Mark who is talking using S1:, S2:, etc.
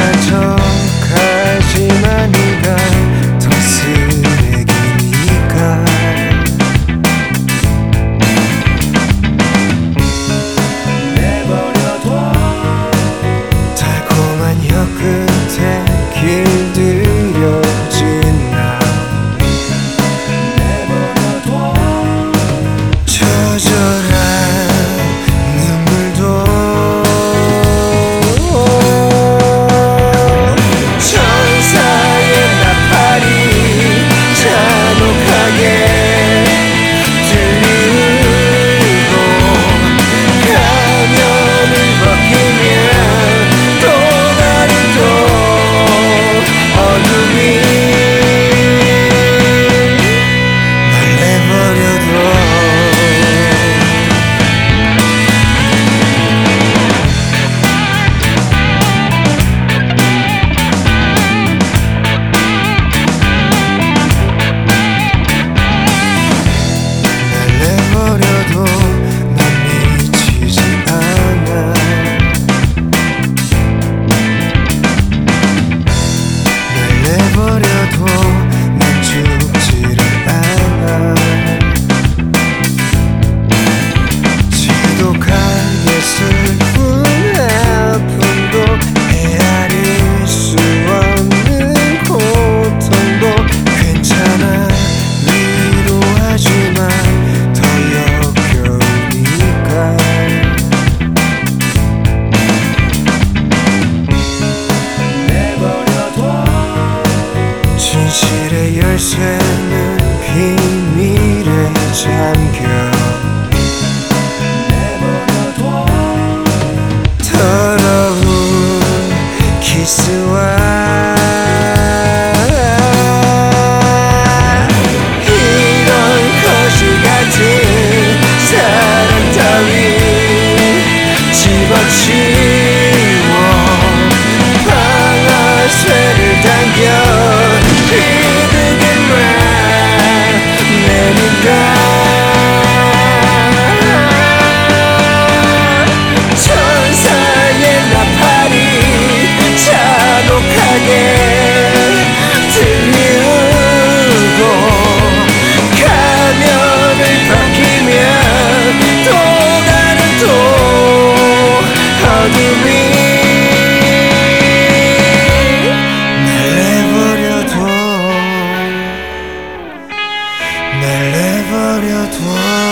S1: 척하지만 네가 더 쓰레기니까. 내버려둬. 달콤한 혀 끝에 길들여진 나. 내버려둬. 처절한 눈물도 천사의 나팔이 잔혹하게 들리고 가면을 벗기면 또 다른 또 어둠이 날 내버려둬. 내버려둬. 난 미치지 않아. 날 내버려둬. 난 죽지를 않아. 지독하게 슬픈 아픔도 헤아릴 수 없는 고통도 괜찮아. 위로하지만 더 역겨우니까. 내버려둬. 진실의 열쇠는 비밀에 잠겨. 내버려둬. 더러운 키스와 이런 거지같은 사랑 따위 집어치워 방아쇠를 당겨 비극에만 내린다. 천사의 나팔이 잔혹하게 들리고 가면을 벗기면 또 다른 또 어둠이 날 내버려둬. 날 내버려둬.